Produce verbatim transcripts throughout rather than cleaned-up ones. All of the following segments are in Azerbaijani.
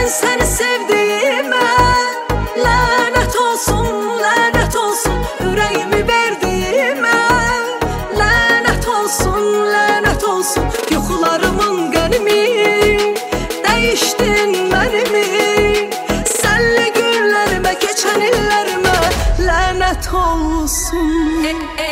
seni sevdiğime lanet olsun, lanet olsun. Yüreğimi verdiğime lanet olsun, lanet olsun. Yuxularımın qənimi değiştin mənimi. Sənli günlərimə, keçən illərimə lanet olsun.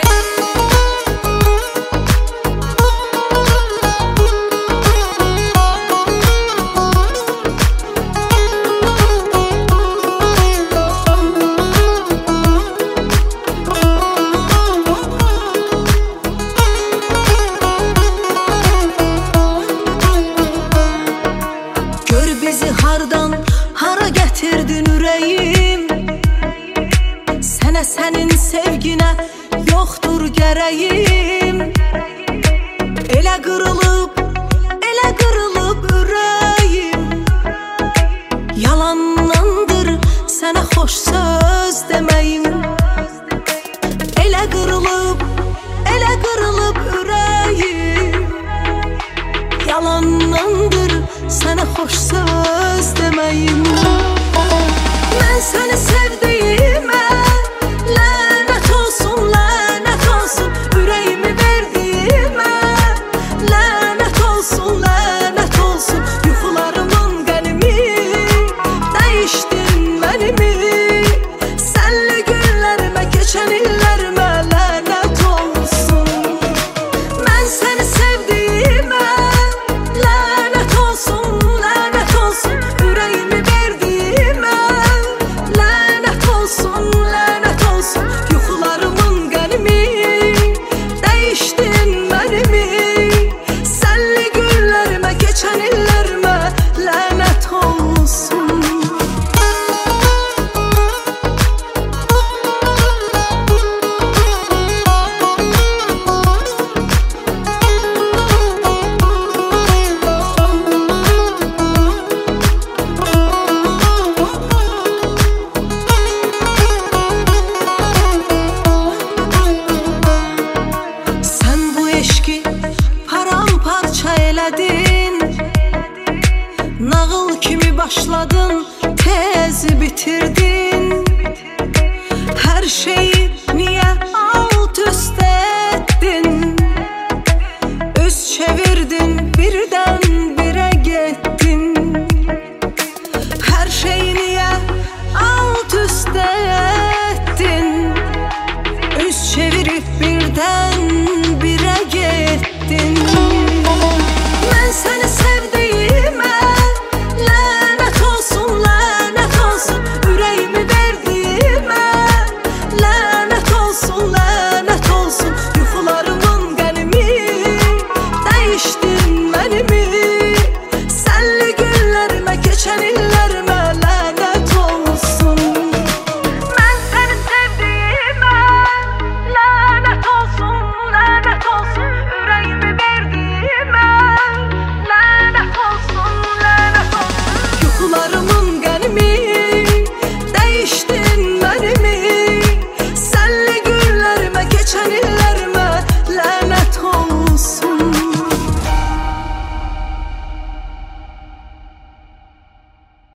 Bizi hardan hara getirdin ürəyim? Sənə, sənin sevginə yoxdur gərəyim. Elə qırılıb, elə qırılıb ürəyim. Yalandandır sənə xoş söz deməyim. Elə qırılıb, elə qırılıb ürəyim. Yalandandır sənə xoş söz deməyim. Mən səni sevdiyimə lanet olsun, lanet olsun. Ürəyimi verdiyimə lanet olsun, lanet olsun. Yuxularımın qənimi değişdin mənimi. Sənli günlərimə, keçən illərimə lanet olsun. Mən səni sevdiyimə lanet olsun, lanet olsun. Ürəyimi verdiyimə lanet olsun, lanet olsun. Yuxularımın qənimi değişdin mənimi. Sənli günlərimə, keçən illərimə lanet olsun. Nağıl kimi başladın, tez bitirdin. Her şeyi